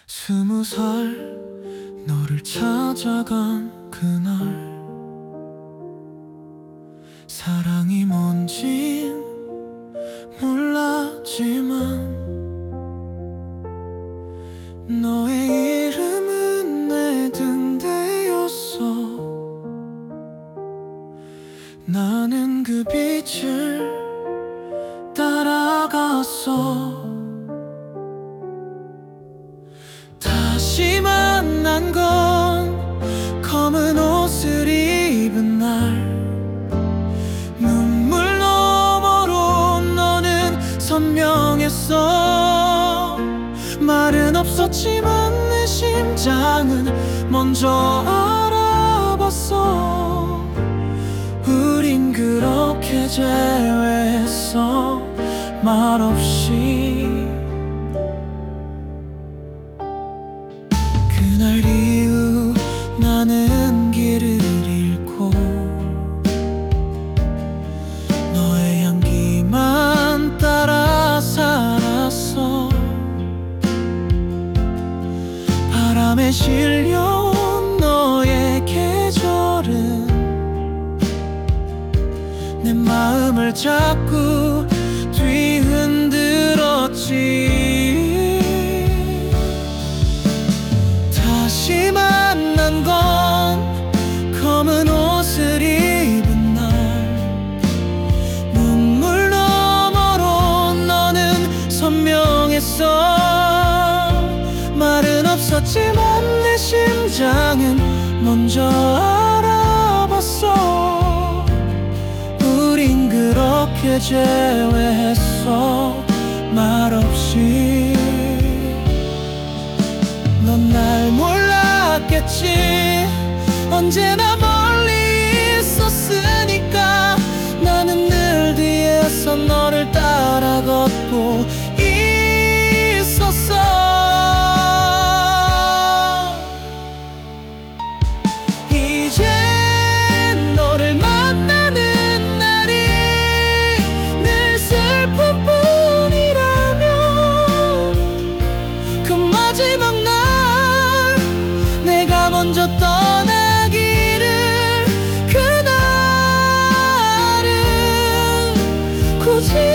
20살 너를 찾아간 그날, 사랑이 뭔진 몰랐지만 너의 이름은 내 등대였어. 나는 그 빛을 따라갔어. 다시 만난 건 검은 옷을 입은 날, 눈물 너머로 너는 선명했어. 말은 없었지만 내 심장은 먼저 알아봤어. 우린 그렇게 재회했어, 말없이. 그날 이후 나는 길을 잃고 너의 향기만 따라 살았어. 바람에 실려온 너의 계절은 내 마음을 자꾸 뒤흔들었지. 다시 만난 건 검은 옷을 입은 날, 눈물 너머로 너는 선명했어. 말은 없었지만 내 심장은 먼저 알아봤어. 우린 그렇게 재회했어, 말없이. 넌 날 몰랐겠지. 언제나 멀리 있었으니까 나는 늘 뒤에서 너를 따라 걷고 있었어. 이제 너를 만나는 날이 늘 슬픔뿐이라면 그 마지막 날 내가 먼저 떠나기를, 그날은 굳이